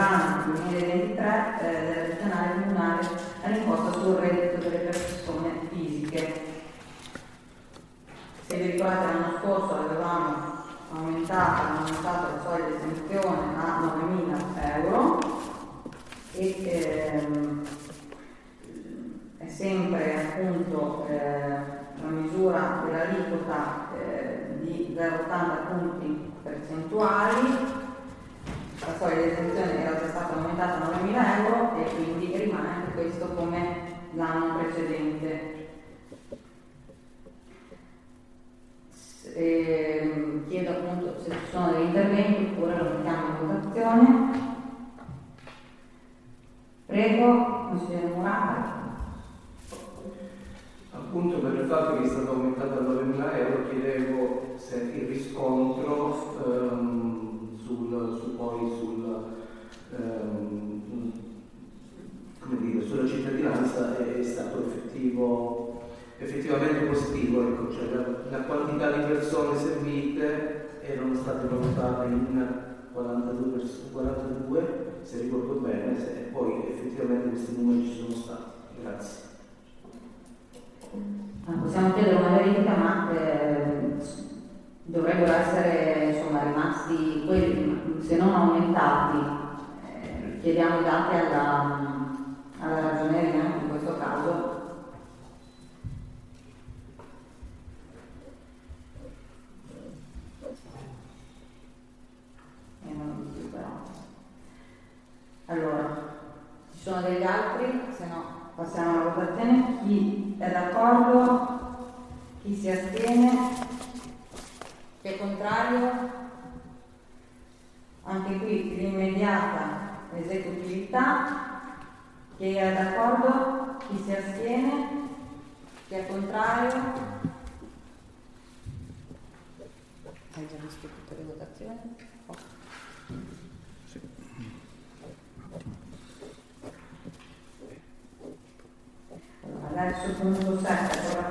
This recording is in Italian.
dell'anno 2023 della gestionale comunale all'imposta sul reddito delle persone fisiche. Se vi ricordate l'anno scorso avevamo aumentato la soglia di esenzione a 9.000 euro e è sempre appunto la misura dell'aliquota di 0,80 punti percentuali. La soglia di esenzione era già stata aumentata a 9.000 euro e quindi rimane anche questo come l'anno precedente. Chiedo appunto se ci sono degli interventi oppure lo mettiamo in votazione. Prego, consigliere Murata. Appunto per il fatto che è stato aumentato a 9.000 euro chiedevo se il riscontro sulla cittadinanza è stato effettivamente positivo, ecco, cioè la quantità di persone servite erano state valutate in 42, se ricordo bene, e poi effettivamente questi numeri ci sono stati. Grazie. Possiamo chiedere una verifica, ma dovrebbero essere rimasti quelli, se non aumentati. Chiediamo i dati alla ragioneria anche in questo caso. Allora, ci sono degli altri? Se no passiamo alla votazione. Chi è d'accordo? Chi si astiene? Chi è contrario? Anche qui l'immediata esecutività. Chi è d'accordo? Chi si astiene? Chi è contrario? Hai già visto tutte le votazioni? Allora, adesso punto 7,